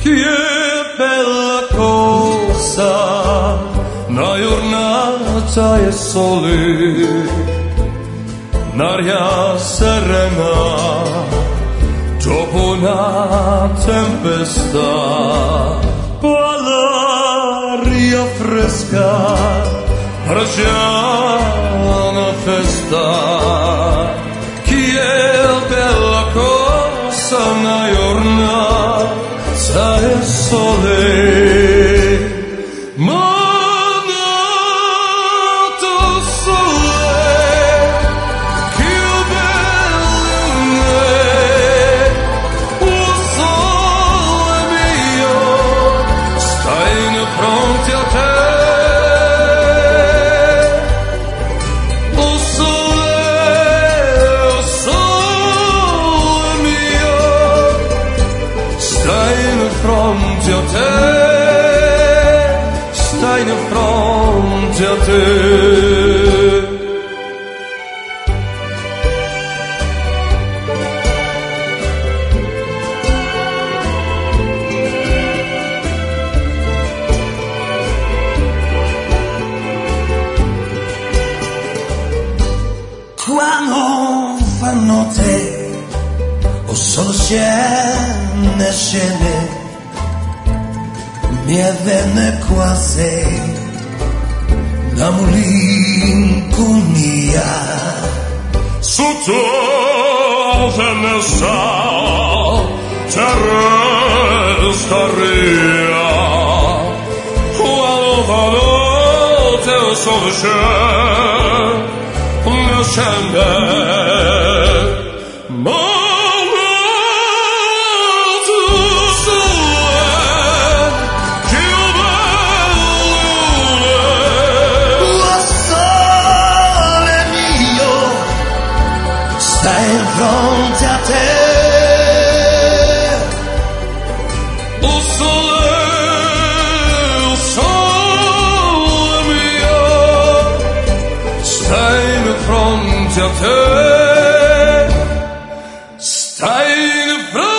Che bella cosa, una giornata e sole, un'aria serena, dopo una tempesta, l'aria fresca, per una festa. Che bella cosa, una giornata e sole, manato sole, che bello è, o sole mio, stai in fronte a te, o sole mio, stai in fronte a te, stai in fronte a te. Quando fa notte o solo scene mi avvenne quasi una malinconia Sotto la finestra terrestaria, quando fa notte o solo scende, stai in fronte a te, o sole mio, stai in fronte a te, stai in fronte